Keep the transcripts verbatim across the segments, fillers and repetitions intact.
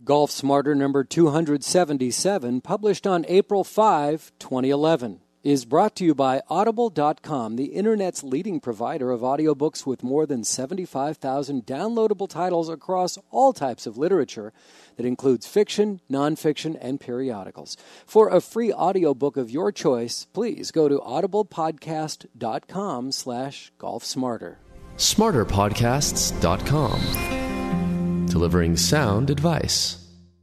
Golf Smarter number two seventy-seven, published on April fifth, twenty eleven, is brought to you by Audible dot com, the Internet's leading provider of audiobooks with more than seventy-five thousand downloadable titles across all types of literature that includes fiction, nonfiction, and periodicals. For a free audiobook of your choice, please go to audiblepodcast dot com slash golfsmarter. smarter podcasts dot com. Delivering sound advice.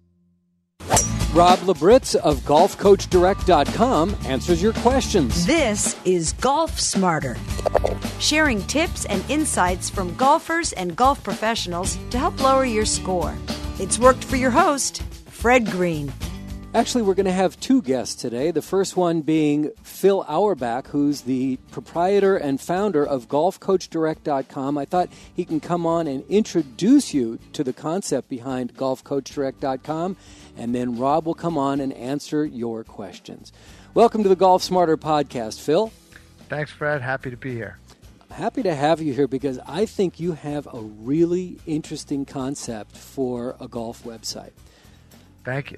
Rob Labritz of golf coach direct dot com answers your questions. This is Golf Smarter, sharing tips and insights from golfers and golf professionals to help lower your score. It's worked for your host, Fred Green. Actually, we're going to have two guests today. The first one being Phil Auerbach, who's the proprietor and founder of golf coach direct dot com. I thought he can come on and introduce you to the concept behind golf coach direct dot com, and then Rob will come on and answer your questions. Welcome to the Golf Smarter podcast, Phil. Thanks, Fred. Happy to be here. I'm happy to have you here because I think you have a really interesting concept for a golf website. Thank you.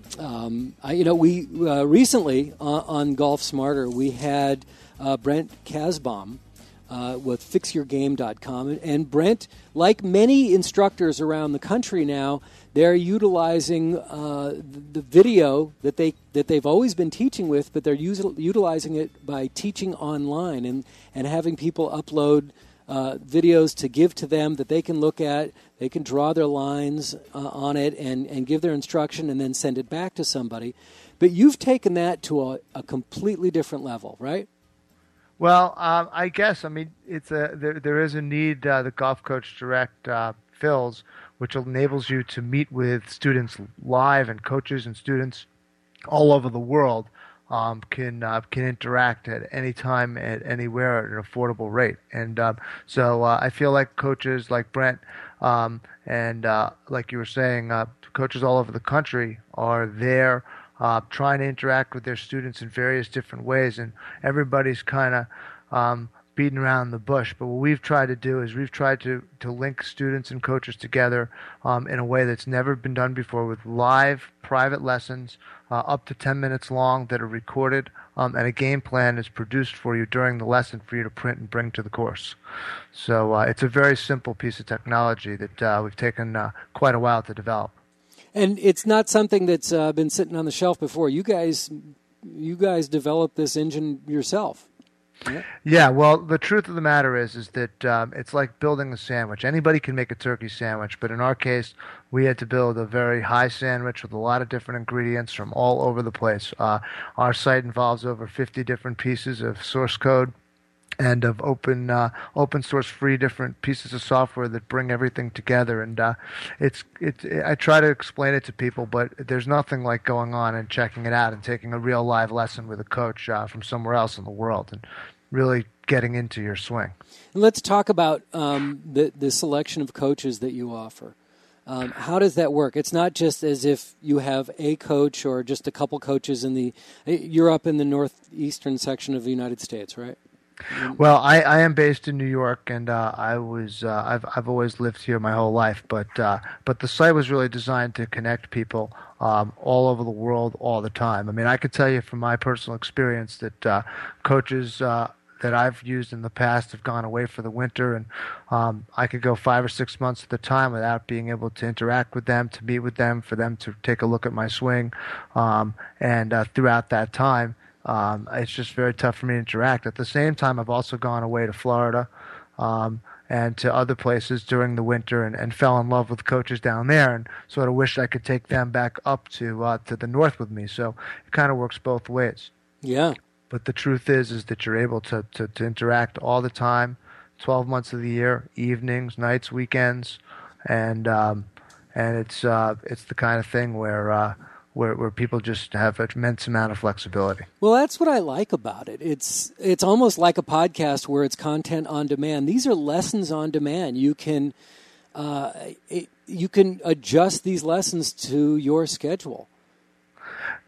Um, I, you know, we uh, recently uh, on Golf Smarter, we had uh, Brent Kasbaum uh, with fix your game dot com. And, and Brent, like many instructors around the country now, they're utilizing uh, the video that, they, that they've always been teaching with, but they're usil- utilizing it by teaching online and, and having people upload Uh, videos to give to them that they can look at. They can draw their lines uh, on it and, and give their instruction and then send it back to somebody. But you've taken that to a, a completely different level, right? Well, um, I guess, I mean, it's a there, there is a need uh, that Golf Coach Direct uh, fills, which enables you to meet with students live, and coaches and students all over the world Um, can uh, can interact at any time, at anywhere, at an affordable rate. And uh, so uh, I feel like coaches like Brent um, and uh, like you were saying, uh, coaches all over the country are there uh, trying to interact with their students in various different ways, and everybody's kind of um, beating around the bush. But what we've tried to do is we've tried to, to link students and coaches together um, in a way that's never been done before, with live private lessons uh, up to ten minutes long that are recorded, um, and a game plan is produced for you during the lesson for you to print and bring to the course. So uh, it's a very simple piece of technology that uh, we've taken uh, quite a while to develop. And it's not something that's uh, been sitting on the shelf before. You guys, you guys developed this engine yourself. Yeah. yeah, well, the truth of the matter is is that um, it's like building a sandwich. Anybody can make a turkey sandwich, but in our case, we had to build a very high sandwich with a lot of different ingredients from all over the place. Uh, our site involves over fifty different pieces of source code and of open uh, open source free different pieces of software that bring everything together. And uh, it's it's I try to explain it to people, but there's nothing like going on and checking it out and taking a real live lesson with a coach uh, from somewhere else in the world and really getting into your swing. And let's talk about um, the the selection of coaches that you offer. Um, how does that work? It's not just as if you have a coach or just a couple coaches in the. You're up in the northeastern section of the United States, right? Well, I, I am based in New York, and uh, I was uh, I've I've always lived here my whole life. But uh, but the site was really designed to connect people um, all over the world all the time. I mean, I could tell you from my personal experience that uh, coaches uh, that I've used in the past have gone away for the winter, and um, I could go five or six months at a time without being able to interact with them, to meet with them, for them to take a look at my swing, um, and uh, throughout that time. Um, it's just very tough for me to interact. At the same time, I've also gone away to Florida um, and to other places during the winter, and, and fell in love with coaches down there, and sort of wished I could take them back up to uh, to the north with me. So it kind of works both ways. Yeah. But the truth is, is that you're able to, to, to interact all the time, twelve months of the year, evenings, nights, weekends, and um, and it's uh, it's the kind of thing where. Uh, Where, where people just have an immense amount of flexibility. Well, that's what I like about it. It's it's almost like a podcast where it's content on demand. These are lessons on demand. You can uh, it, you can adjust these lessons to your schedule.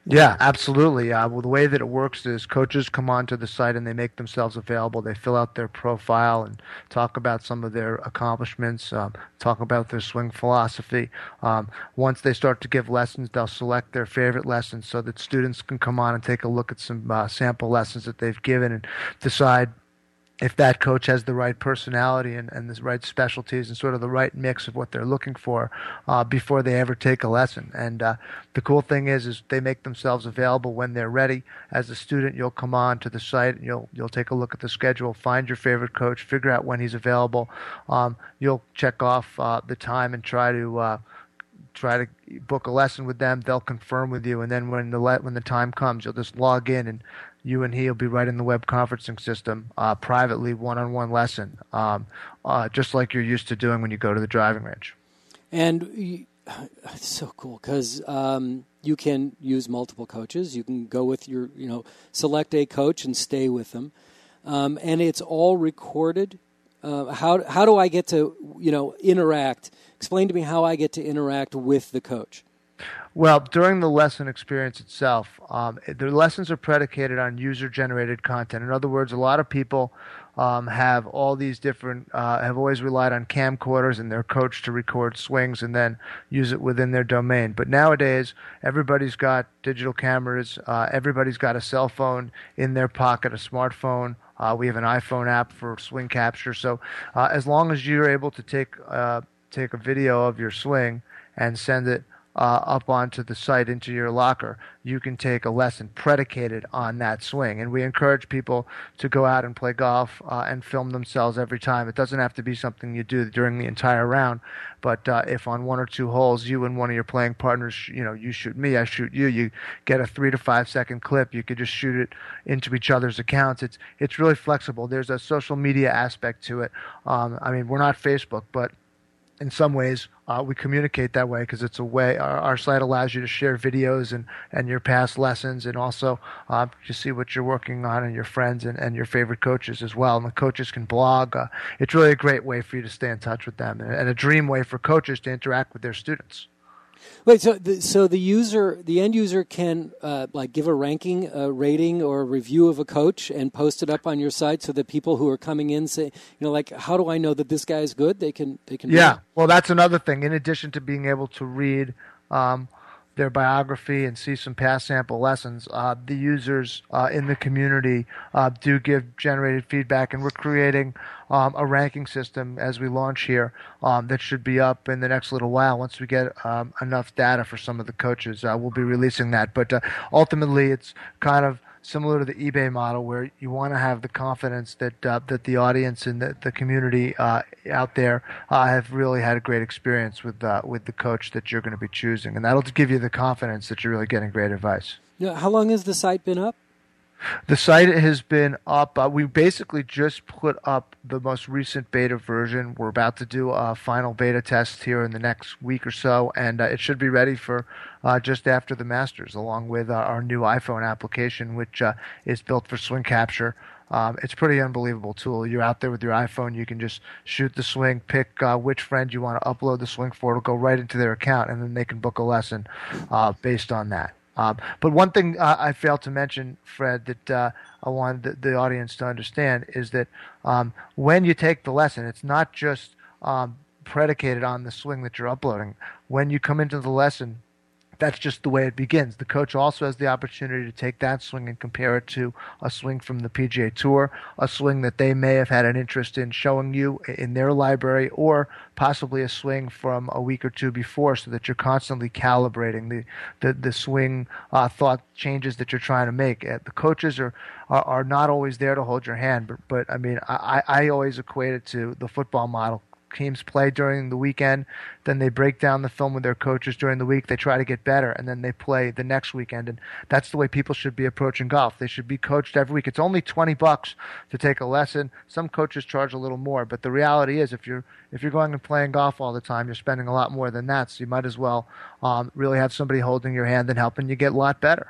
Yeah, absolutely. Uh, well, the way that it works is coaches come onto the site and they make themselves available. They fill out their profile and talk about some of their accomplishments, um, talk about their swing philosophy. Um, once they start to give lessons, they'll select their favorite lessons so that students can come on and take a look at some uh, sample lessons that they've given and decide if that coach has the right personality and, and the right specialties and sort of the right mix of what they're looking for uh, before they ever take a lesson. And uh, the cool thing is, is they make themselves available when they're ready. As a student, you'll come on to the site and you'll you'll take a look at the schedule, find your favorite coach, figure out when he's available. Um, you'll check off uh, the time and try to uh, try to book a lesson with them. They'll confirm with you, and then when the le- when the time comes, you'll just log in and you and he will be right in the web conferencing system, uh, privately, one-on-one lesson, um, uh, just like you're used to doing when you go to the driving range. And you, it's so cool because um, you can use multiple coaches. You can go with your, you know, select a coach and stay with them. Um, and it's all recorded. Uh, how how do I get to, you know, interact? Explain to me how I get to interact with the coach. Well, during the lesson experience itself, um, the lessons are predicated on user-generated content. In other words, a lot of people um, have all these different, uh, have always relied on camcorders and their coach to record swings and then use it within their domain. But nowadays, everybody's got digital cameras. Uh, everybody's got a cell phone in their pocket, a smartphone. Uh, we have an iPhone app for swing capture. So uh, as long as you're able to take uh, take a video of your swing and send it Uh, up onto the site into your locker, you can take a lesson predicated on that swing. And we encourage people to go out and play golf uh, and film themselves every time. It doesn't have to be something you do during the entire round, but uh, if on one or two holes you and one of your playing partners, you know, you shoot me, I shoot you, you get a three to five second clip, you could just shoot it into each other's accounts. It's it's really flexible. There's a social media aspect to it. Um, I mean, we're not Facebook, but in some ways, uh, we communicate that way because it's a way. Our, our site allows you to share videos and, and your past lessons, and also uh, to see what you're working on and your friends and, and your favorite coaches as well. And the coaches can blog. Uh, it's really a great way for you to stay in touch with them, and, and a dream way for coaches to interact with their students. Wait, so the, so the user, the end user can uh, like give a ranking, a rating, or a review of a coach and post it up on your site, so that people who are coming in say, you know, like, how do I know that this guy is good? They can, they can. Yeah, well, that's another thing. In addition to being able to read um, their biography and see some past sample lessons, uh, the users uh, in the community uh, do give generated feedback, and we're creating um, a ranking system as we launch here um, that should be up in the next little while. Once we get um, enough data for some of the coaches, uh, we'll be releasing that. But uh, ultimately, it's kind of similar to the eBay model, where you want to have the confidence that uh, that the audience and the, the community uh, out there uh, have really had a great experience with uh, with the coach that you're going to be choosing, and that'll give you the confidence that you're really getting great advice. Yeah, how long has the site been up? The site has been up. Uh, we basically just put up the most recent beta version. We're about to do a final beta test here in the next week or so, and uh, it should be ready for uh, just after the Masters, along with uh, our new iPhone application, which uh, is built for swing capture. Um, it's a pretty unbelievable tool. You're out there with your iPhone. You can just shoot the swing, pick uh, which friend you want to upload the swing for. It'll go right into their account, and then they can book a lesson uh, based on that. Um, but one thing uh, I failed to mention, Fred, that uh, I wanted the, the audience to understand is that um, when you take the lesson, it's not just um, predicated on the swing that you're uploading. When you come into the lesson, that's just the way it begins. The coach also has the opportunity to take that swing and compare it to a swing from the P G A Tour, a swing that they may have had an interest in showing you in their library, or possibly a swing from a week or two before, so that you're constantly calibrating the, the, the swing uh, thought changes that you're trying to make. Uh, the coaches are, are, are not always there to hold your hand, but, but I mean, I, I always equate it to the football model. Teams play during the weekend, then they break down the film with their coaches during the week, they try to get better, and then they play the next weekend. And that's the way people should be approaching golf. They should be coached every week. It's only twenty bucks to take a lesson. Some coaches charge a little more, but the reality is if you're if you're going and playing golf all the time, you're spending a lot more than that, so you might as well um, really have somebody holding your hand and helping you get a lot better.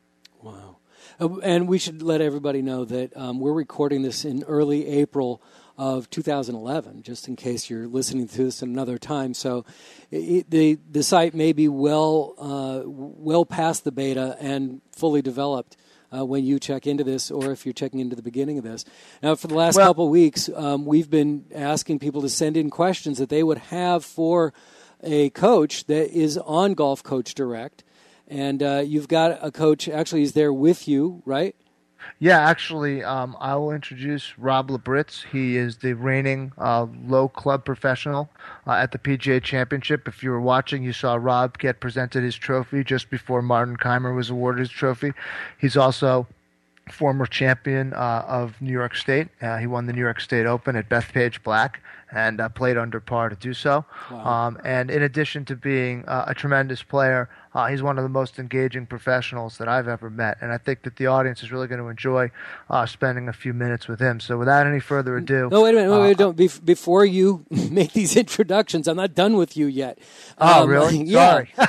Wow. Uh, and we should let everybody know that um, we're recording this in early April of two thousand eleven, just in case you're listening to this another time. So it, the the site may be well uh, well past the beta and fully developed uh, when you check into this, or if you're checking into the beginning of this. Now, for the last well, couple of weeks, um, we've been asking people to send in questions that they would have for a coach that is on Golf Coach Direct. And uh, you've got a coach, actually, he's there with you, right? Yeah, actually, um, I will introduce Rob Labritz. He is the reigning uh, low club professional uh, at the P G A Championship. If you were watching, you saw Rob get presented his trophy just before Martin Kaymer was awarded his trophy. He's also former champion uh, of New York State. Uh, he won the New York State Open at Bethpage Black and uh, played under par to do so. Wow. Um, and in addition to being uh, a tremendous player, uh, he's one of the most engaging professionals that I've ever met. And I think that the audience is really going to enjoy uh, spending a few minutes with him. So without any further ado... No, wait a minute. Wait, uh, wait, don't. Bef- before you make these introductions, I'm not done with you yet. Oh, um, really? Yeah. Sorry.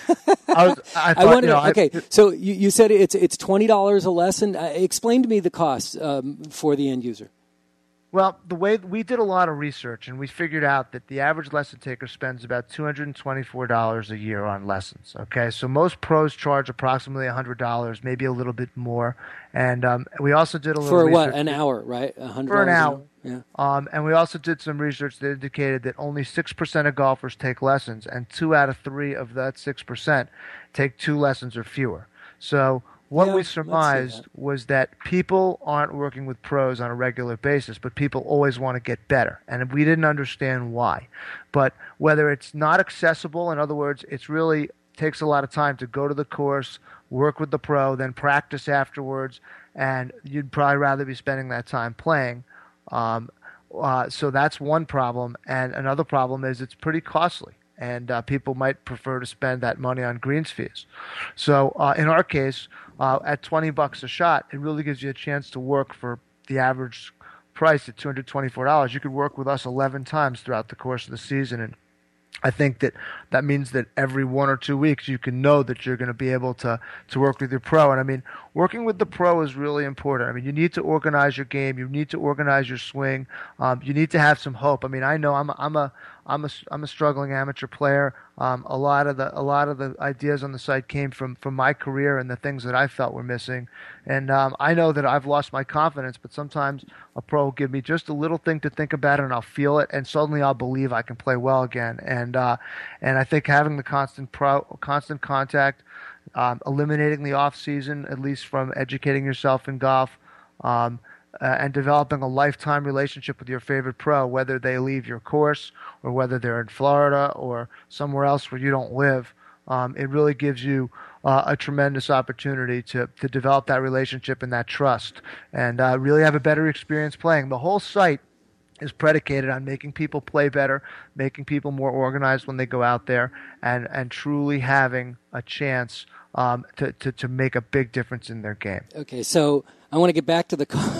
I, was, I, thought, I wanted you know, to, okay, I, so you, you said it's it's twenty dollars a lesson. Uh, explain to me the costs um, for the end user. Well, the way we did a lot of research, and we figured out that the average lesson taker spends about two hundred twenty-four dollars a year on lessons. Okay, so most pros charge approximately one hundred dollars, maybe a little bit more. And um, we also did a little for research what, an hour, right? one hundred for an hour. An hour. Yeah. Um, and we also did some research that indicated that only six percent of golfers take lessons, and two out of three of that six percent take two lessons or fewer. So what Yeah, we let's see surmised that. was that people aren't working with pros on a regular basis, but people always want to get better. And we didn't understand why. But whether it's not accessible, in other words, it's really takes a lot of time to go to the course, work with the pro, then practice afterwards, and you'd probably rather be spending that time playing. Um, uh, so that's one problem. And another problem is it's pretty costly. And uh, people might prefer to spend that money on greens fees. So uh, in our case, uh, at twenty bucks a shot, it really gives you a chance to work for the average price at two hundred twenty-four dollars. You could work with us eleven times throughout the course of the season, and I think that that means that every one or two weeks you can know that you're going to be able to, to work with your pro. And I mean, working with the pro is really important. I mean, you need to organize your game. You need to organize your swing. Um, you need to have some hope. I mean, I know I'm a, I'm a I'm a I'm a struggling amateur player. Um, a lot of the a lot of the ideas on the site came from, from my career and the things that I felt were missing. And um, I know that I've lost my confidence, but sometimes a pro will give me just a little thing to think about, and I'll feel it, and suddenly I'll believe I can play well again. And uh, and I think having the constant pro constant contact, um, eliminating the off season, at least from educating yourself in golf. Um, Uh, and developing a lifetime relationship with your favorite pro, whether they leave your course or whether they're in Florida or somewhere else where you don't live. Um, it really gives you uh, a tremendous opportunity to, to develop that relationship and that trust and uh, really have a better experience playing. The whole site is predicated on making people play better, making people more organized when they go out there, and, and truly having a chance um, to, to, to make a big difference in their game. Okay, so I want to get back to the call.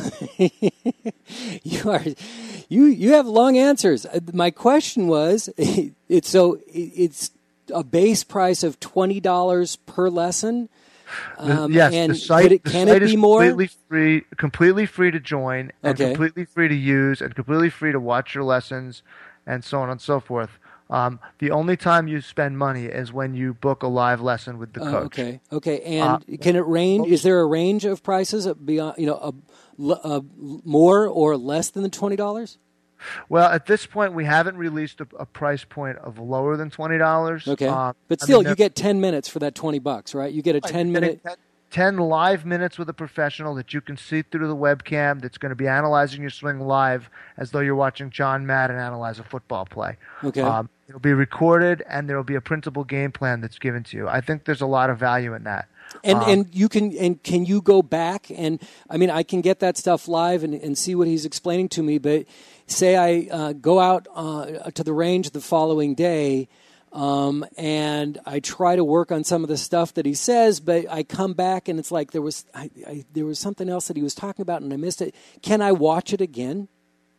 you are you you have long answers. My question was, it's so it's a base price of twenty dollars per lesson. Um, yes, and the site, could it, the can site it be is more? completely free, completely free to join, and Okay. completely free to use, and completely free to watch your lessons, and so on and so forth. Um, the only time you spend money is when you book a live lesson with the Oh, coach. okay, okay. And Uh, can it range? Is there a range of prices beyond, you know, a, a, more or less than the twenty dollars? Well, at this point, we haven't released a, a price point of lower than twenty dollars. Okay, Um, but I still, mean, you get ten minutes for that twenty bucks, right? You get a Right, ten you're minute. getting ten live minutes with a professional that you can see through the webcam, that's going to be analyzing your swing live as though you're watching John Madden analyze a football play. Okay. Um, it'll be recorded, and there will be a printable game plan that's given to you. I think there's a lot of value in that. And Um, and you can and can you go back and I mean I can get that stuff live and, and see what he's explaining to me. But say I uh, go out uh, to the range the following day, um, and I try to work on some of the stuff that he says, but I come back and it's like there was I, I, there was something else that he was talking about and I missed it. Can I watch it again?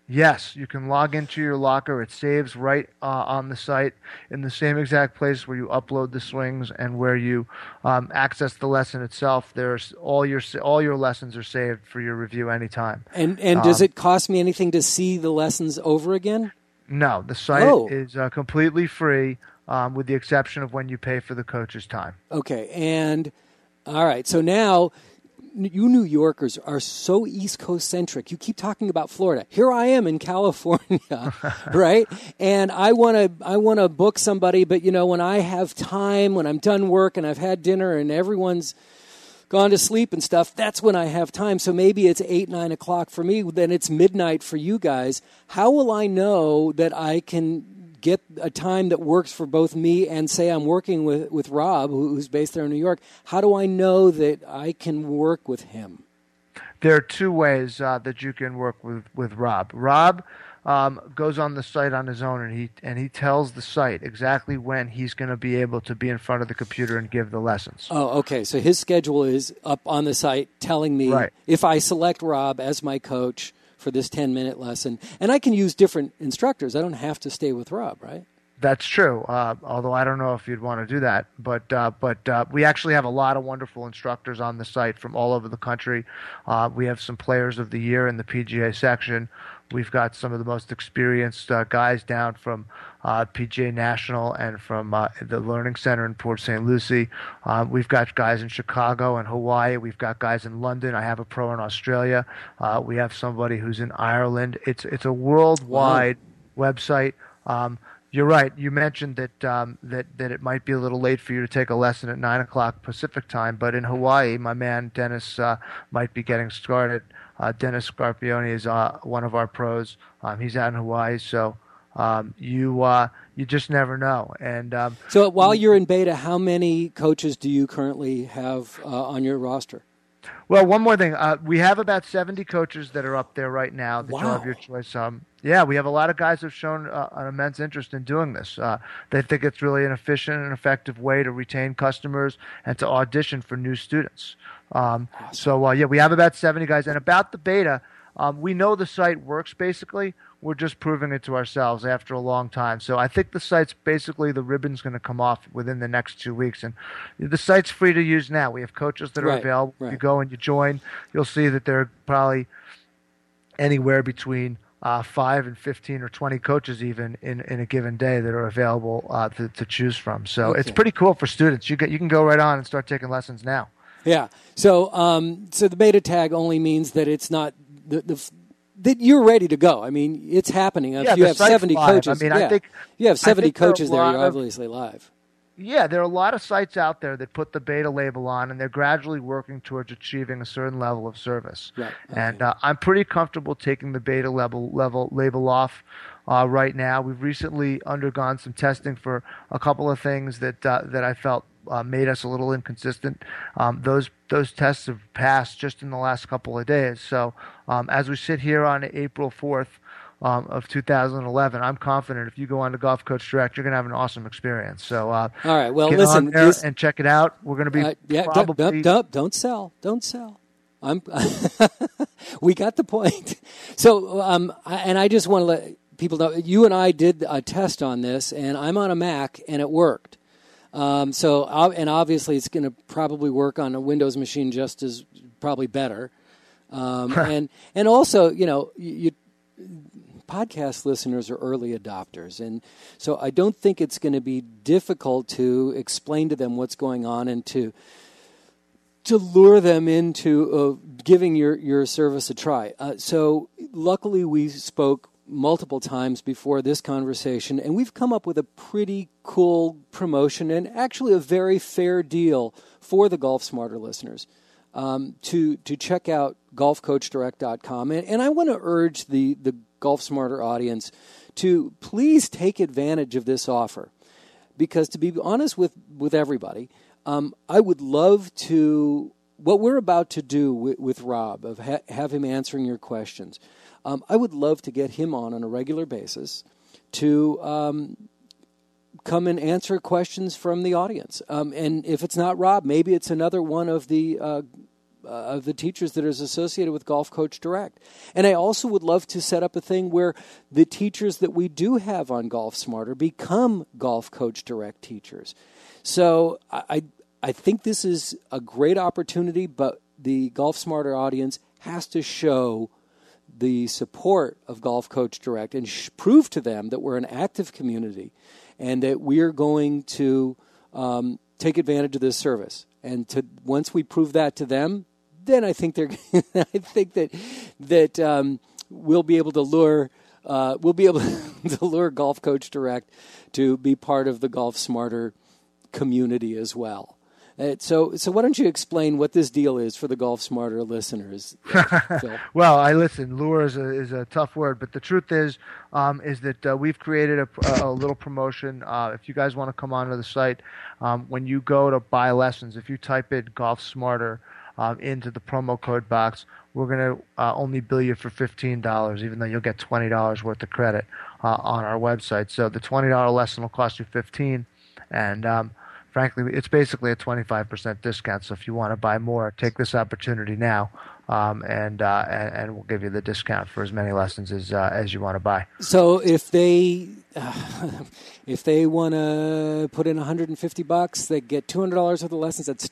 Yes, you can log into your locker. It saves right uh, on the site in the same exact place where you upload the swings and where you um, access the lesson itself. There's all your all your lessons are saved for your review anytime. And and um, does it cost me anything to see the lessons over again? No, the site Oh. is uh, completely free, um, with the exception of when you pay for the coach's time. Okay, and all right, so now you New Yorkers are so East Coast centric. You keep talking about Florida. Here I am in California, right? And I want to I want to book somebody, but you know, when I have time, when I'm done work and I've had dinner and everyone's gone to sleep and stuff, that's when I have time. So maybe it's eight, nine o'clock for me. Then it's midnight for you guys. How will I know that I can get a time that works for both me and say I'm working with, with Rob, who's based there in New York? How do I know that I can work with him? There are two ways uh, that you can work with, with Rob. Rob um, goes on the site on his own, and he and he tells the site exactly when he's going to be able to be in front of the computer and give the lessons. Oh, okay. So his schedule is up on the site telling me Right. if I select Rob as my coach for this ten-minute lesson. And I can use different instructors. I don't have to stay with Rob, right? That's true. Uh, although I don't know if you'd want to do that, but uh, but uh, we actually have a lot of wonderful instructors on the site from all over the country. Uh, we have some Players of the Year in the P G A section. We've got some of the most experienced uh, guys down from uh, P G A National and from uh, the Learning Center in Port Saint Lucie. Uh, we've got guys in Chicago and Hawaii. We've got guys in London. I have a pro in Australia. Uh, we have somebody who's in Ireland. It's it's a worldwide wow. website. Um, You're right. You mentioned that um, that that it might be a little late for you to take a lesson at nine o'clock Pacific time, but in Hawaii, my man Dennis uh, might be getting started. Uh, Dennis Scarpione is uh, one of our pros. Um, he's out in Hawaii, so um, you uh, you just never know. And um, so, while you're in beta, how many coaches do you currently have uh, on your roster? Well, one more thing. Uh, we have about seventy coaches that are up there right now that Wow. you'll have your choice. Um, yeah, we have a lot of guys who have shown uh, an immense interest in doing this. Uh, they think it's really an efficient and effective way to retain customers and to audition for new students. Um, awesome. So, uh, yeah, we have about seventy guys. And about the beta, um, we know the site works basically. We're just proving it to ourselves after a long time. So I think the site's basically, the ribbon's going to come off within the next two weeks. And the site's free to use now. We have coaches that are Right, available. right. You go and you join, you'll see that there are probably anywhere between uh, five and fifteen or twenty coaches even in, in a given day that are available uh, to, to choose from. So Okay. it's pretty cool for students. You get, you can go right on and start taking lessons now. Yeah. So, um, so the beta tag only means that it's not the, the that you're ready to go. I mean, it's happening. If Yeah, you the have site's seventy live. coaches, I mean, I yeah. think- you have I seventy think there are a coaches there. lot You're of- obviously live. Yeah, there are a lot of sites out there that put the beta label on, and they're gradually working towards achieving a certain level of service. Right. And Okay. uh, I'm pretty comfortable taking the beta level level label off uh, right now. We've recently undergone some testing for a couple of things that uh, that I felt uh, made us a little inconsistent. Um, those those tests have passed just in the last couple of days. So um, as we sit here on April fourth. Um, of two thousand eleven, I'm confident if you go on to Golf Coach Direct, you're going to have an awesome experience. So, uh, All right. Well, get listen. on there This, and check it out. We're going to be uh, yeah. Don't, probably don't, don't, don't sell. Don't sell. I'm. We got the point. So, um, I, and I just want to let people know you and I did a test on this, and I'm on a Mac, and it worked. Um, so, uh, and obviously, it's going to probably work on a Windows machine just as probably better. Um, and and also, you know, you. podcast listeners are early adopters, and so I don't think it's going to be difficult to explain to them what's going on and to to lure them into uh, giving your, your service a try. Uh, so luckily we spoke multiple times before this conversation, and we've come up with a pretty cool promotion and actually a very fair deal for the Golf Smarter listeners. Um, to to check out golf coach direct dot com. And, and I want to urge the, the Golf Smarter audience to please take advantage of this offer. Because to be honest with, with everybody, um, I would love to, what we're about to do with, with Rob, of ha- have him answering your questions, um, I would love to get him on on a regular basis to um, come and answer questions from the audience. Um, and if it's not Rob, maybe it's another one of the uh, uh, of the teachers that is associated with Golf Coach Direct. And I also would love to set up a thing where the teachers that we do have on Golf Smarter become Golf Coach Direct teachers. So I, I think this is a great opportunity, but the Golf Smarter audience has to show the support of Golf Coach Direct and sh- prove to them that we're an active community and that we're going to um, take advantage of this service. And to once we prove that to them, then I think they're. I think that that um, we'll be able to lure. Uh, we'll be able to lure Golf Coach Direct to be part of the Golf Smarter community as well. Uh, so, so why don't you explain what this deal is for the Golf Smarter listeners, uh, Phil? Well, I listen. Lure is a, is a tough word, but the truth is, um, is that uh, we've created a, a little promotion. Uh, if you guys want to come onto the site, um, when you go to buy lessons, if you type in Golf Smarter um, into the promo code box, we're going to uh, only bill you for fifteen dollars, even though you'll get twenty dollars worth of credit uh, on our website. So the twenty dollars lesson will cost you fifteen dollars, and um, frankly, it's basically a twenty-five percent discount. So if you want to buy more, take this opportunity now, um, and, uh, and and we'll give you the discount for as many lessons as uh, as you want to buy. So if they uh, if they want to put in one hundred fifty bucks, they get two hundred dollars worth of lessons. That's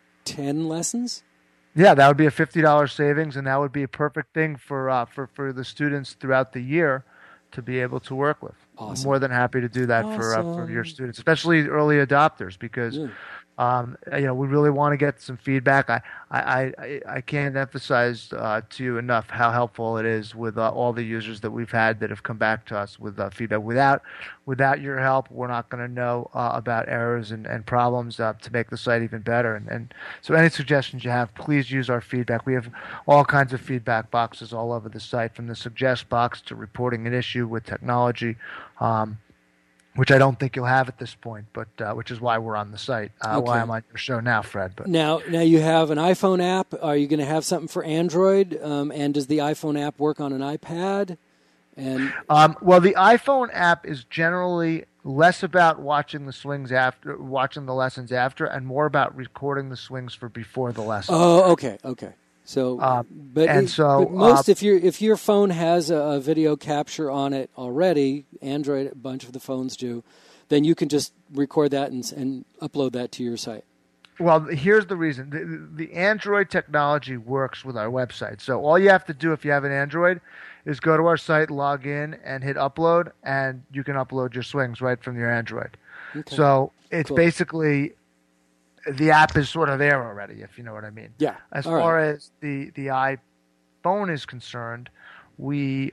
ten lessons. Yeah, that would be a fifty dollars savings, and that would be a perfect thing for uh, for for the students throughout the year to be able to work with. Awesome. I'm more than happy to do that awesome. for uh, for your students, especially early adopters, because yeah. um, you know we really want to get some feedback. I I, I, I can't emphasize uh, to you enough how helpful it is with uh, all the users that we've had that have come back to us with uh, feedback. Without without your help, we're not going to know uh, about errors and, and problems uh, to make the site even better. And, and so any suggestions you have, please use our feedback. We have all kinds of feedback boxes all over the site, from the suggest box to reporting an issue with technology, um, which I don't think you'll have at this point, but uh, which is why we're on the site, uh, okay. why I'm on your show now, Fred. But now, now you have an iPhone app. Are you going to have something for Android? Um, and does the iPhone app work on an iPad? And um, well, the iPhone app is generally less about watching the swings after, watching the lessons after, and more about recording the swings for before the lesson. Oh, okay, okay. So, Um, but, and it- so, but most uh, if your if your phone has a, a video capture on it already, Android, a bunch of the phones do, then you can just record that and, and upload that to your site. Well, here's the reason. The, the Android technology works with our website. So all you have to do if you have an Android is go to our site, log in, and hit upload, and you can upload your swings right from your Android. Okay. So it's Cool. basically the app is sort of there already, if you know what I mean. Yeah. As All far right. as the, the iPhone is concerned, we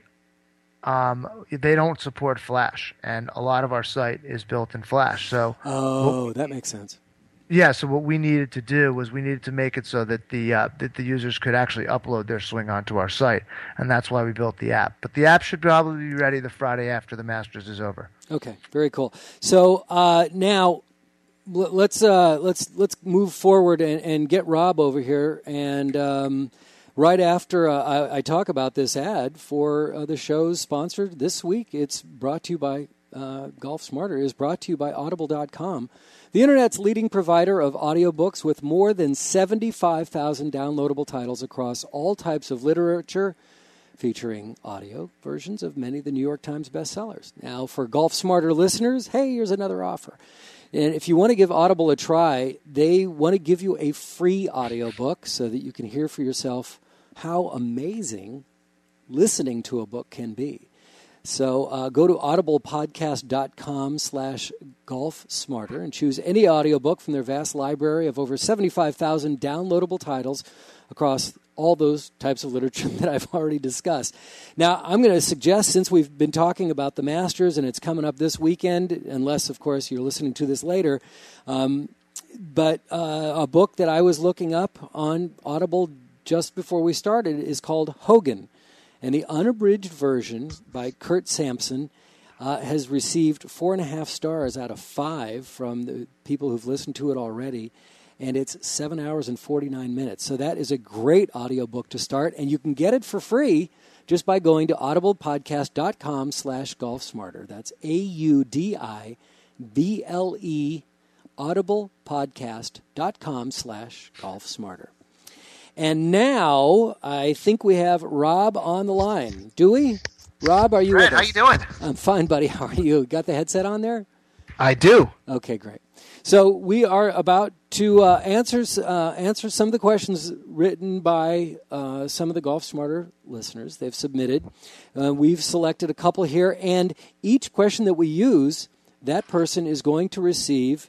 um, they don't support Flash, and a lot of our site is built in Flash. So Oh, that makes sense. yeah, so what we needed to do was we needed to make it so that the uh, that the users could actually upload their swing onto our site, and that's why we built the app. But the app should probably be ready the Friday after the Masters is over. Okay, very cool. So uh, now l- let's uh, let's let's move forward and, and get Rob over here. And um, right after uh, I, I talk about this ad for uh, the show's sponsored this week, it's brought to you by uh, Golf Smarter. Is brought to you by Audible dot com, the internet's leading provider of audiobooks with more than seventy-five thousand downloadable titles across all types of literature, featuring audio versions of many of the New York Times bestsellers. Now, for Golf Smarter listeners, hey, here's another offer. And if you want to give Audible a try, they want to give you a free audiobook so that you can hear for yourself how amazing listening to a book can be. So uh, go to audiblepodcast.com slash golfsmarter and choose any audiobook from their vast library of over seventy-five thousand downloadable titles across all those types of literature that I've already discussed. Now, I'm going to suggest, since we've been talking about the Masters and it's coming up this weekend, unless, of course, you're listening to this later, um, but uh, a book that I was looking up on Audible just before we started is called Hogan. And the unabridged version by Kurt Sampson uh, has received four and a half stars out of five from the people who've listened to it already. And it's seven hours and forty-nine minutes. So that is a great audiobook to start. And you can get it for free just by going to audiblepodcast.com slash golfsmarter. That's A U D I B L E, audiblepodcast.com slash golfsmarter. And now I think we have Rob on the line. Do we? Rob, are you Fred, with us? how you doing? I'm fine, buddy. How are you? Got the headset on there? I do. Okay, great. So we are about to uh, answer, uh, answer some of the questions written by uh, some of the Golf Smarter listeners. They've submitted. Uh, we've selected a couple here, and each question that we use, that person is going to receive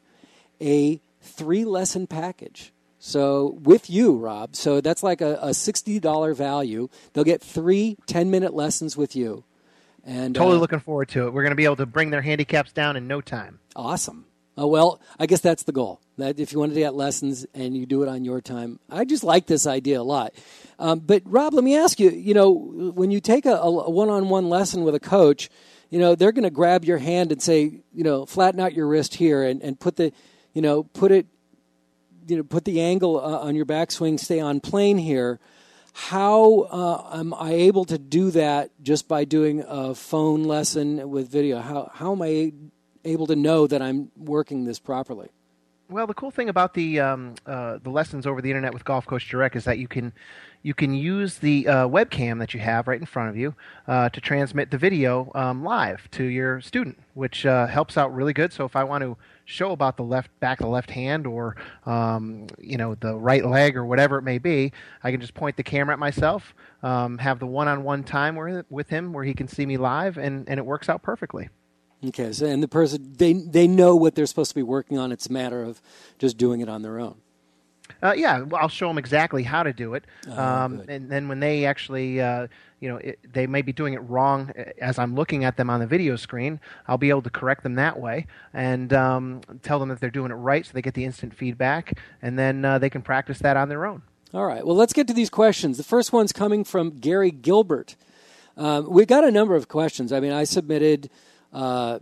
a three-lesson package. So with you, Rob, so that's like a, a sixty dollars value. They'll get three ten-minute lessons with you. And Totally uh, looking forward to it. We're going to be able to bring their handicaps down in no time. Awesome. Uh, well, I guess that's the goal. That if you wanted to get lessons and you do it on your time, I just like this idea a lot. Um, but Rob, let me ask you. You know, when you take a, a one-on-one lesson with a coach, you know they're going to grab your hand and say, you know, flatten out your wrist here and, and put the, you know, put it, you know, put the angle uh, on your backswing, stay on plane here. How uh, am I able to do that just by doing a phone lesson with video? How how am I able to know that I'm working this properly? Well, the cool thing about the um, uh, the lessons over the internet with Golf Coach Direct is that you can you can use the uh, webcam that you have right in front of you uh, to transmit the video um, live to your student, which uh, helps out really good. So if I want to show about the left back of the left hand or um, you know the right leg or whatever it may be, I can just point the camera at myself, um, have the one-on-one time where, with him where he can see me live, and, and it works out perfectly. Okay, so and the person they they know what they're supposed to be working on. It's a matter of just doing it on their own. Uh, yeah, well, I'll show them exactly how to do it, Oh, um, good. and then when they actually, uh, you know, it, they may be doing it wrong as I'm looking at them on the video screen. I'll be able to correct them that way and um, tell them that they're doing it right, so they get the instant feedback, and then uh, they can practice that on their own. All right. Well, let's get to these questions. The first one's coming from Gary Gilbert. Um, we got a number of questions. I mean, I submitted. Uh,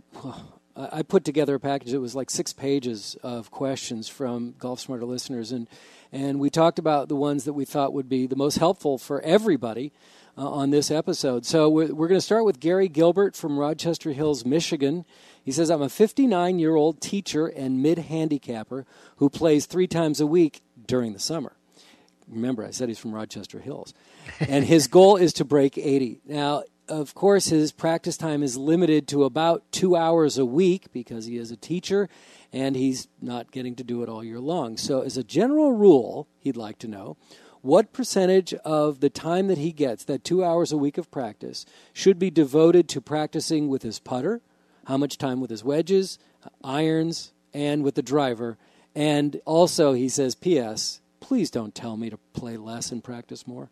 I put together a package that was like six pages of questions from Golf Smarter listeners, and, and we talked about the ones that we thought would be the most helpful for everybody uh, on this episode. So we're, we're going to start with Gary Gilbert from Rochester Hills, Michigan. He says, I'm a fifty-nine-year-old teacher and mid-handicapper who plays three times a week during the summer. Remember, I said he's from Rochester Hills. And his goal is to break eighty. Now, of course, his practice time is limited to about two hours a week because he is a teacher and he's not getting to do it all year long. So as a general rule, he'd like to know, what percentage of the time that he gets, that two hours a week of practice, should be devoted to practicing with his putter, how much time with his wedges, irons, and with the driver. And also, he says, P S, please don't tell me to play less and practice more.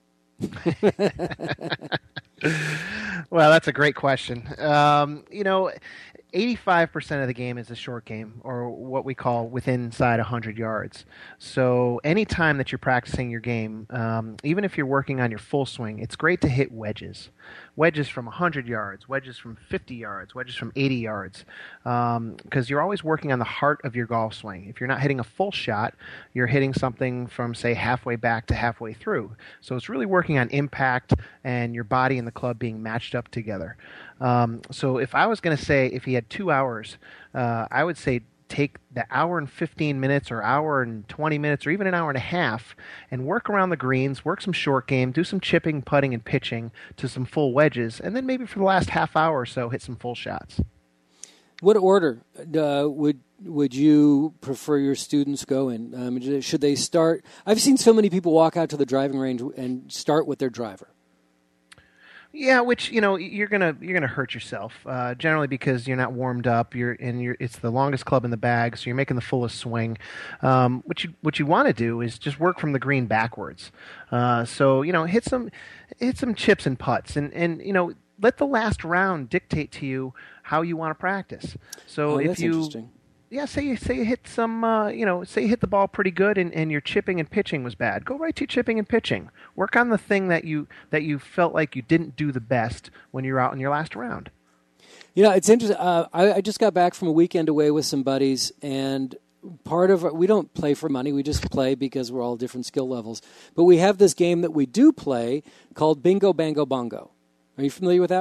Well, that's a great question. Um, you know, eighty-five percent of the game is a short game, or what we call within inside one hundred yards. So any time that you're practicing your game, um, even if you're working on your full swing, it's great to hit wedges. Wedges from one hundred yards, wedges from fifty yards, wedges from eighty yards, because um, you're always working on the heart of your golf swing. If you're not hitting a full shot, you're hitting something from, say, halfway back to halfway through. So it's really working on impact and your body and the club being matched up together. Um, so if I was going to say, if he had two hours, uh, I would say take the hour and fifteen minutes or hour and twenty minutes or even an hour and a half and work around the greens, work some short game, do some chipping, putting, and pitching to some full wedges, and then maybe for the last half hour or so hit some full shots. What order uh, would would you prefer your students go in? Um, should they start? I've seen so many people walk out to the driving range and start with their driver. Yeah, which you know you're gonna you're gonna hurt yourself uh, generally because you're not warmed up. You're and you're it's the longest club in the bag, so you're making the fullest swing. Um, what you what you want to do is just work from the green backwards. Uh, so you know hit some hit some chips and putts, and and you know let the last round dictate to you how you want to practice. So Oh, if that's you interesting. Yeah, say you say you hit some, uh, you know, say you hit the ball pretty good, and, and your chipping and pitching was bad. Go right to chipping and pitching. Work on the thing that you that you felt like you didn't do the best when you were out in your last round. You know, it's interesting. Uh, I, I just got back from a weekend away with some buddies, and part of our, we don't play for money. We just play because we're all different skill levels. But we have this game that we do play called Bingo Bango Bongo. Are you familiar with that one?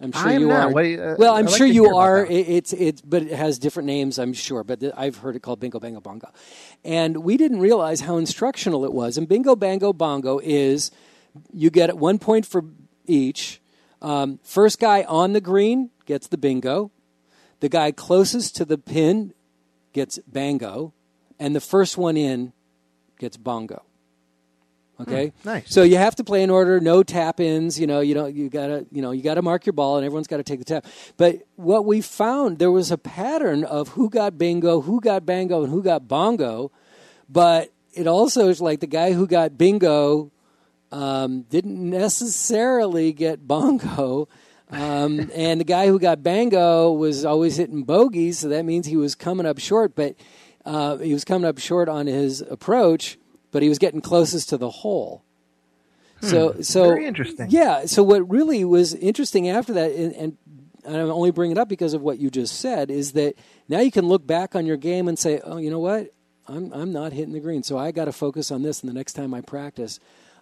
I'm sure I am you not. are. What do you- uh, well, I'm I'd like sure to you hear about are. that. It, it's it's, but it has different names. I'm sure, but th- I've heard it called Bingo Bango Bongo, and we didn't realize how instructional it was. And Bingo Bango Bongo is you get one point for each. Um, first guy on the green gets the bingo. The guy closest to the pin gets bango, and the first one in gets bongo. Okay, Hmm, nice. So you have to play in order. No tap ins. You know, you know, you gotta, you know, you gotta mark your ball, and everyone's got to take the tap. But what we found, there was a pattern of who got bingo, who got bango, and who got bongo. But it also is like the guy who got bingo um, didn't necessarily get bongo. Um, and the guy who got bango was always hitting bogeys, so that means he was coming up short. But uh, he was coming up short on his approach. But he was getting closest to the hole. So, Hmm, so very interesting. Yeah. So what really was interesting after that, and, and I'm only bringing it up because of what you just said, is that now you can look back on your game and say, "Oh, you know what? I'm I'm not hitting the green, so I got to focus on this." And the next time I practice,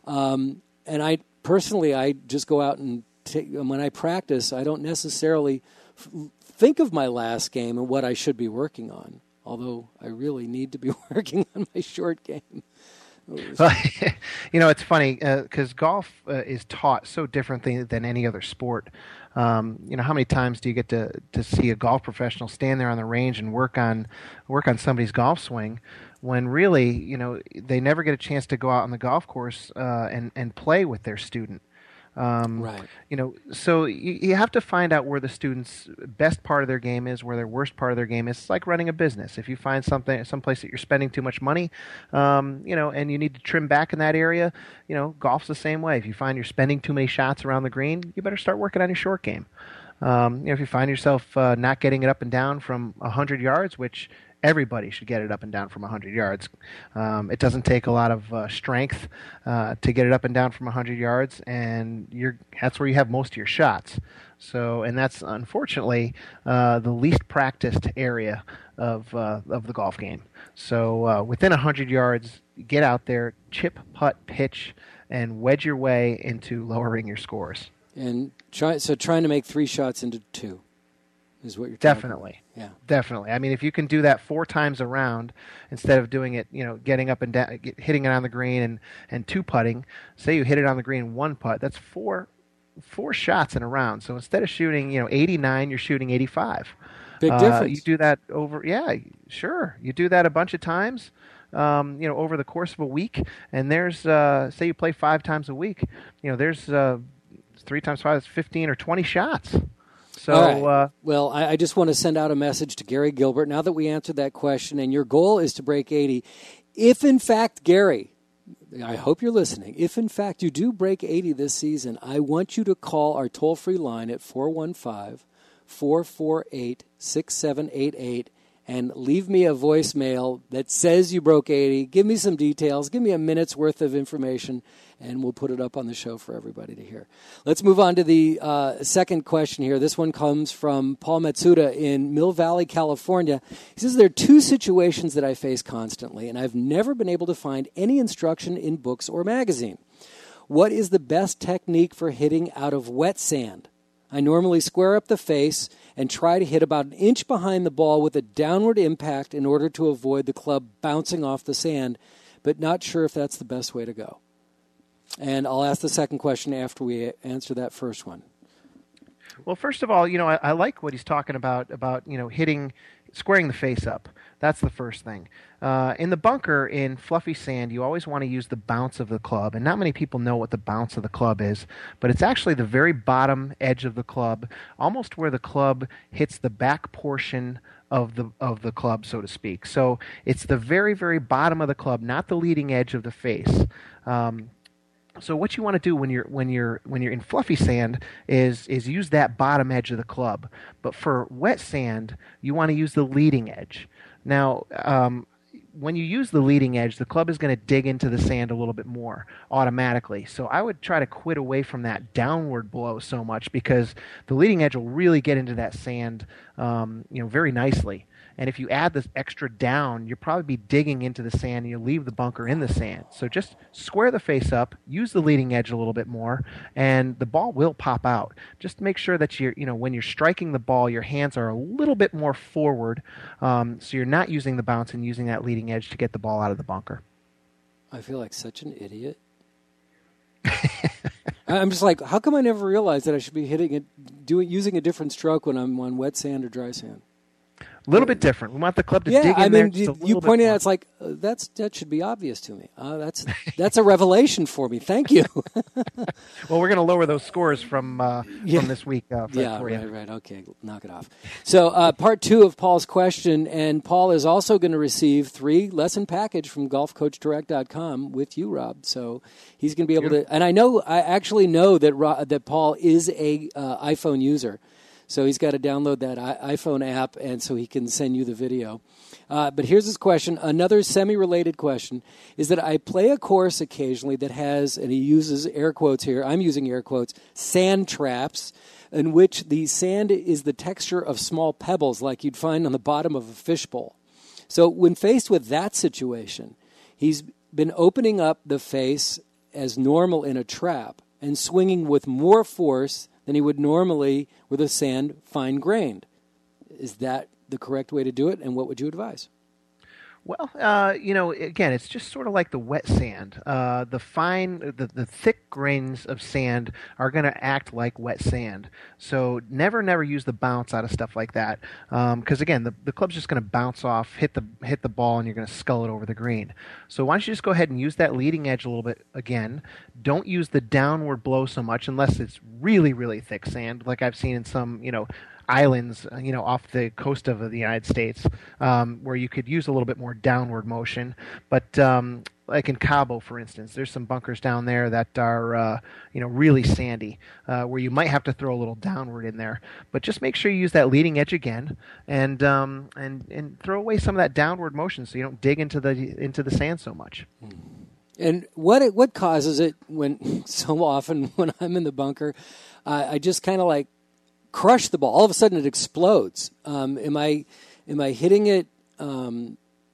um, and I personally, I just go out and take, when I practice, I don't necessarily f- think of my last game and what I should be working on. Although I really need to be working on my short game. Well, you know, it's funny because uh, golf uh, is taught so differently than any other sport. Um, you know, how many times do you get to, to see a golf professional stand there on the range and work on work on somebody's golf swing, when really, you know, they never get a chance to go out on the golf course uh, and and play with their student. Um, Right. You know, so you, you have to find out where the student's best part of their game is, where their worst part of their game is. It's like running a business. If you find something, someplace that you're spending too much money, um, you know, and you need to trim back in that area, you know, golf's the same way. If you find you're spending too many shots around the green, you better start working on your short game. Um, you know, if you find yourself uh, not getting it up and down from one hundred yards, which everybody should get it up and down from one hundred yards. Um, it doesn't take a lot of uh, strength uh, to get it up and down from one hundred yards, and you're, that's where you have most of your shots. So, and that's unfortunately uh, the least practiced area of uh, of the golf game. So, uh, within one hundred yards, get out there, chip, putt, pitch, and wedge your way into lowering your scores. And try so trying to make three shots into two is what you're talking Definitely. about. Yeah. Definitely. I mean, if you can do that four times around instead of doing it, you know, getting up and down, get, hitting it on the green and, and two putting, say you hit it on the green one putt, that's four four shots in a round. So instead of shooting, you know, eighty-nine, you're shooting eighty-five. Big Uh, difference. you do that over, yeah, sure. You do that a bunch of times, um, you know, over the course of a week. And there's, uh, say you play five times a week, you know, there's uh, three times five, that's fifteen or twenty shots. So, All right. uh, well, I, I just want to send out a message to Gary Gilbert. Now that we answered that question, and your goal is to break eighty, if in fact, Gary, I hope you're listening, if in fact you do break eighty this season, I want you to call our toll-free line at four one five, four four eight, six seven eight eight and leave me a voicemail that says you broke eighty. Give me some details. Give me a minute's worth of information, and we'll put it up on the show for everybody to hear. Let's move on to the uh, second question here. This one comes from Paul Matsuda in Mill Valley, California. He says, there are two situations that I face constantly, and I've never been able to find any instruction in books or magazine. What is the best technique for hitting out of wet sand? I normally square up the face and try to hit about an inch behind the ball with a downward impact in order to avoid the club bouncing off the sand, but not sure if that's the best way to go. And I'll ask the second question after we answer that first one. Well, first of all, you know, I, I like what he's talking about, about, you know, hitting, squaring the face up. That's the first thing. Uh, in the bunker, in fluffy sand, you always want to use the bounce of the club. And not many people know what the bounce of the club is, but it's actually the very bottom edge of the club, almost where the club hits the back portion of the of the club, so to speak. So it's the very, very bottom of the club, not the leading edge of the face. Um, So what you want to do when you're when you're when you're in fluffy sand is is use that bottom edge of the club. But for wet sand, you want to use the leading edge. Now, um, when you use the leading edge, the club is going to dig into the sand a little bit more automatically. So I would try to quit away from that downward blow so much, because the leading edge will really get into that sand, um, you know, very nicely. And if you add this extra down, you'll probably be digging into the sand and you leave the bunker in the sand. So just square the face up, use the leading edge a little bit more, and the ball will pop out. Just make sure that you're, you know, when you're striking the ball, your hands are a little bit more forward, um, so you're not using the bounce and using that leading edge to get the ball out of the bunker. I feel like such an idiot. I'm just like, how come I never realized that I should be hitting it, doing using a different stroke when I'm on wet sand or dry sand? A little bit different. We want the club to yeah, dig in I there mean, just a you, little you bit pointed more. out, it's like, uh, that's that should be obvious to me. Uh, that's that's a revelation for me. Thank you. Well, we're going to lower those scores from uh, Yeah. from this week uh, for, Yeah, for you. right, right. Okay, knock it off. So uh, part two of Paul's question, and Paul is also going to receive three lesson package from golf coach direct dot com with you, Rob. So he's going to be able to, and I know, I actually know that Ro- that Paul is a uh, iPhone user. So he's got to download that I- iPhone app, and so he can send you the video. Uh, but here's his question. Another semi-related question is that I play a course occasionally that has, and he uses air quotes here, I'm using air quotes, sand traps, in which the sand is the texture of small pebbles like you'd find on the bottom of a fishbowl. So when faced with that situation, he's been opening up the face as normal in a trap and swinging with more force than he would normally with a sand fine-grained. Is that the correct way to do it, and what would you advise? Well, uh, you know, again, it's just sort of like the wet sand. Uh, the fine, the, the thick grains of sand are going to act like wet sand. So never, never use the bounce out of stuff like that. Because, um, again, the, the club's just going to bounce off, hit the hit the ball, and you're going to scull it over the green. So why don't you just go ahead and use that leading edge a little bit again. Don't use the downward blow so much unless it's really, really thick sand, like I've seen in some, you know, islands, you know, off the coast of the United States, um, where you could use a little bit more downward motion. But um, like in Cabo, for instance, there's some bunkers down there that are, uh, you know, really sandy, uh, where you might have to throw a little downward in there. But just make sure you use that leading edge again, and um, and and throw away some of that downward motion, so you don't dig into the into the sand so much. And what it, what causes it when so often when I'm in the bunker, uh, I just kind of like crush the ball. All of a sudden, it explodes. Um, am I am I hitting it um,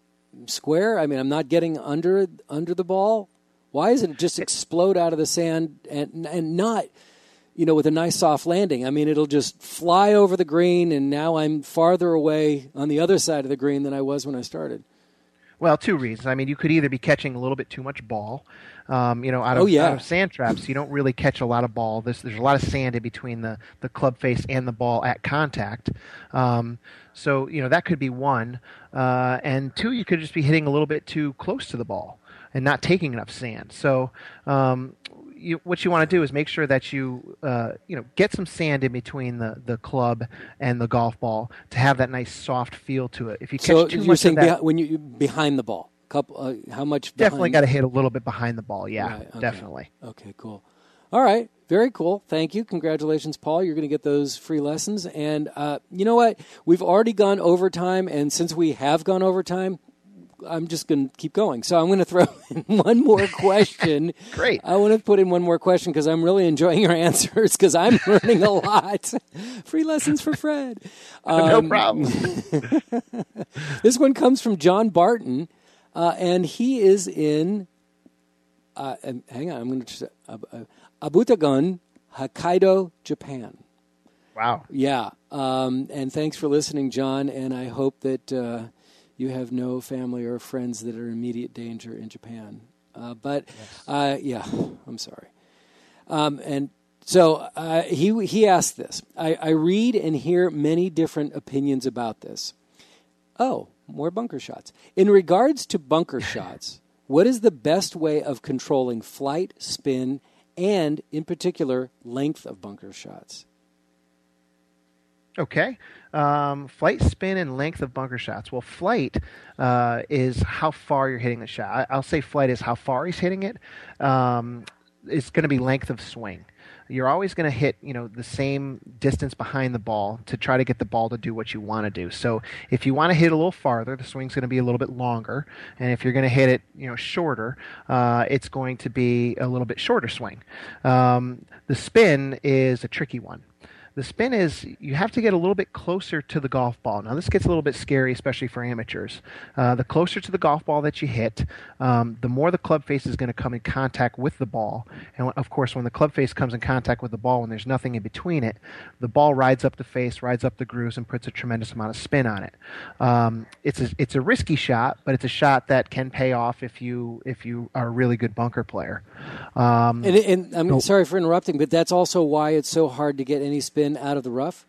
square? I mean, I'm not getting under under the ball. Why isn't it just explode out of the sand and and not, you know, with a nice soft landing? I mean, it'll just fly over the green, and now I'm farther away on the other side of the green than I was when I started. Well, two reasons. I mean, you could either be catching a little bit too much ball, um, you know, out of, Oh, yeah. out of sand traps. You don't really catch a lot of ball. There's, there's a lot of sand in between the, the club face and the ball at contact. Um, so, you know, that could be one. Uh, and two, you could just be hitting a little bit too close to the ball and not taking enough sand. So um, you, what you want to do is make sure that you, uh, you know, get some sand in between the, the club and the golf ball to have that nice soft feel to it. If you catch So too you're much saying of that, behi- when you behind the ball, couple, uh, how much? definitely behind? got to hit a little bit behind the ball. Yeah, Right, okay. definitely. Okay, cool. All right, very cool. Thank you. Congratulations, Paul. You're going to get those free lessons. And uh, you know what? We've already gone overtime, and since we have gone overtime, I'm just going to keep going. So I'm going to throw in one more question. Great. I want to put in one more question because I'm really enjoying your answers because I'm learning a lot. Free lessons for Fred. no Um, problem. This one comes from John Barton, uh, and he is in, uh, um, hang on, I'm going to, uh, uh, Abutagon, Hokkaido, Japan. Wow. Yeah, um, and thanks for listening, John, and I hope that uh, you have no family or friends that are in immediate danger in Japan. Uh, but, uh, yeah, I'm sorry. Um, and so uh, he he asked this. I, I read and hear many different opinions about this. Oh, more bunker shots. In regards to bunker shots, what is the best way of controlling flight, spin, and, in particular, length of bunker shots? Okay. Um, flight, spin, and length of bunker shots. Well, flight uh, is how far you're hitting the shot. I, I'll say flight is how far he's hitting it. Um, it's going to be length of swing. You're always going to hit, you know, the same distance behind the ball to try to get the ball to do what you want to do. So if you want to hit a little farther, the swing's going to be a little bit longer. And if you're going to hit it, you know, shorter, uh, it's going to be a little bit shorter swing. Um, the spin is a tricky one, The spin is you have to get a little bit closer to the golf ball. Now, this gets a little bit scary, especially for amateurs. Uh, the closer to the golf ball that you hit, um, the more the club face is going to come in contact with the ball. And, of course, when the club face comes in contact with the ball and there's nothing in between it, the ball rides up the face, rides up the grooves, and puts a tremendous amount of spin on it. Um, it's a, it's a risky shot, but it's a shot that can pay off if you if you are a really good bunker player. Um, and, and I'm sorry for interrupting, but that's also why it's so hard to get any spin out of the rough?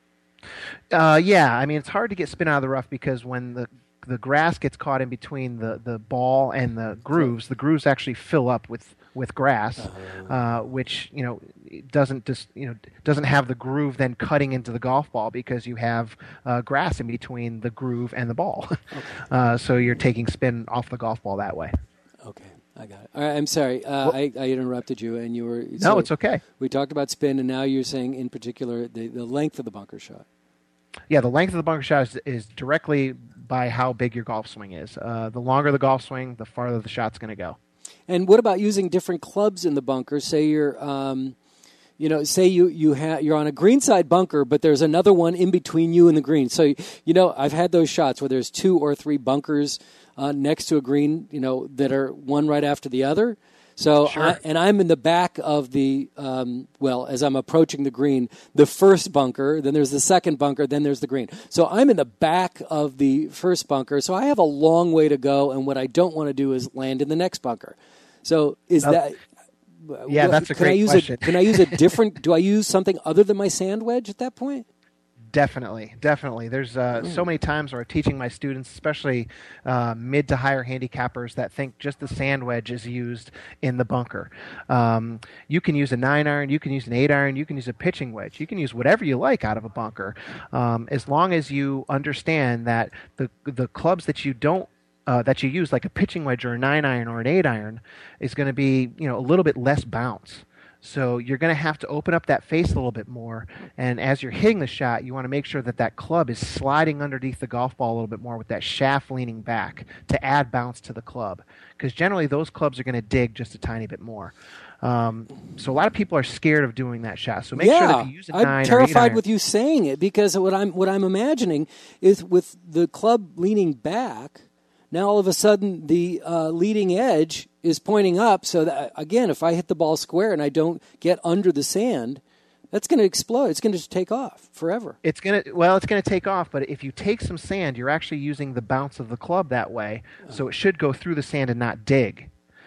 Uh, yeah, I mean, it's hard to get spin out of the rough because when the the grass gets caught in between the, the ball and the grooves, the grooves actually fill up with, with grass, uh-huh. uh, which, you know, doesn't just, you know, doesn't have the groove then cutting into the golf ball because you have uh, grass in between the groove and the ball. Okay. Uh, so you're taking spin off the golf ball that way. Okay. I got it. All right, I'm sorry. Uh, well, I, I interrupted you, and you were... So no, it's okay. We talked about spin, and now you're saying, in particular, the, the length of the bunker shot. Yeah, the length of the bunker shot is, is directly by how big your golf swing is. Uh, the longer the golf swing, the farther the shot's going to go. And what about using different clubs in the bunker? Say you're... Um, You know, say you you ha- you're on a greenside bunker, but there's another one in between you and the green. So, you know, I've had those shots where there's two or three bunkers uh, next to a green, you know, that are one right after the other. So, sure. I, and I'm in the back of the, um, well, as I'm approaching the green, the first bunker, then there's the second bunker, then there's the green. So I'm in the back of the first bunker, so I have a long way to go, and what I don't want to do is land in the next bunker. So is uh, that... Yeah, that's a can great I use question. A, can I use a different, do I use something other than my sand wedge at that point? Definitely, definitely. There's uh, mm. so many times where I'm teaching my students, especially uh, mid to higher handicappers, that think just the sand wedge is used in the bunker. Um, you can use a nine iron, you can use an eight iron, you can use a pitching wedge, you can use whatever you like out of a bunker, um, as long as you understand that the the clubs that you don't Uh, that you use, like a pitching wedge or a nine iron or an eight iron, is going to be, you know, a little bit less bounce. So you're going to have to open up that face a little bit more. And as you're hitting the shot, you want to make sure that that club is sliding underneath the golf ball a little bit more with that shaft leaning back to add bounce to the club. Because generally those clubs are going to dig just a tiny bit more. Um, so a lot of people are scared of doing that shot. So make yeah, sure that if you use a nine I'm or terrified eight iron, with you saying it, because what I'm what I'm imagining is with the club leaning back. Now, all of a sudden, the uh, leading edge is pointing up. So, that, again, if I hit the ball square and I don't get under the sand, that's going to explode. It's going to just take off forever. It's going to well, it's going to take off. But if you take some sand, you're actually using the bounce of the club that way. So it should go through the sand and not dig.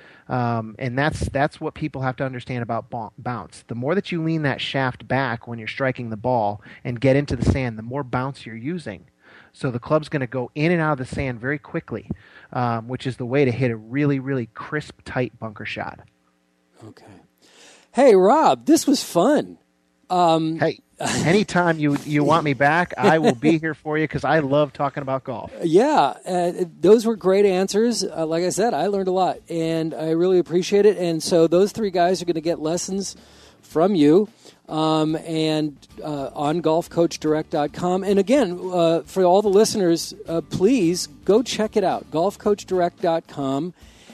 Um, and that's that's what people have to understand about bounce. The more that you lean that shaft back when you're striking the ball and get into the sand, the more bounce you're using. So the club's going to go in and out of the sand very quickly, um, which is the way to hit a really, really crisp, tight bunker shot. Okay. Hey, Rob, this was fun. Um, hey, anytime you, you want me back, I will be here for you because I love talking about golf. Yeah, uh, those were great answers. Uh, like I said, I learned a lot, and I really appreciate it. And so those three guys are going to get lessons from you. Um, and uh, on golf coach direct dot com. And again, uh, for all the listeners, uh, please go check it out, golf coach direct dot com.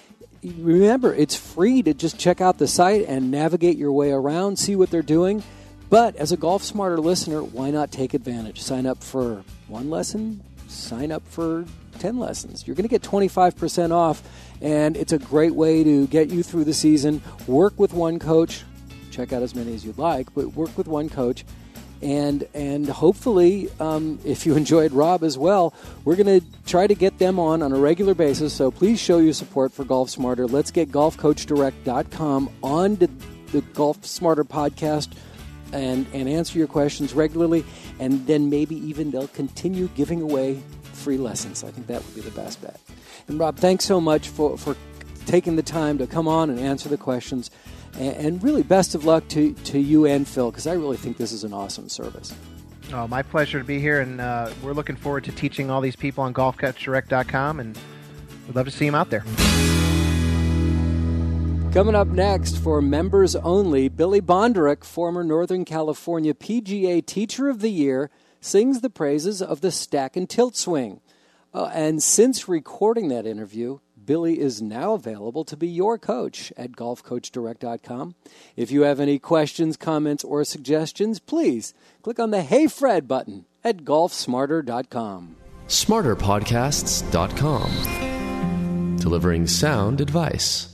Remember, it's free to just check out the site and navigate your way around, see what they're doing. But as a Golf Smarter listener, why not take advantage? Sign up for one lesson, sign up for ten lessons. You're going to get twenty-five percent off, and it's a great way to get you through the season. Work with one coach. Check out as many as you'd like, but work with one coach. And and hopefully, um, if you enjoyed Rob as well, we're going to try to get them on on a regular basis. So please show your support for Golf Smarter. Let's get golf coach direct dot com on to the Golf Smarter podcast and, and answer your questions regularly. And then maybe even they'll continue giving away free lessons. I think that would be the best bet. And Rob, thanks so much for, for taking the time to come on and answer the questions. And really, best of luck to, to you and Phil, because I really think this is an awesome service. Oh, my pleasure to be here, and uh, we're looking forward to teaching all these people on golf coach direct dot com, and we'd love to see them out there. Coming up next, for members only, Billy Bondurek, former Northern California P G A Teacher of the Year, sings the praises of the stack and tilt swing. Uh, and since recording that interview, Billy is now available to be your coach at golf coach direct dot com. If you have any questions, comments, or suggestions, please click on the Hey Fred button at golf smarter dot com. smarter podcasts dot com. Delivering sound advice.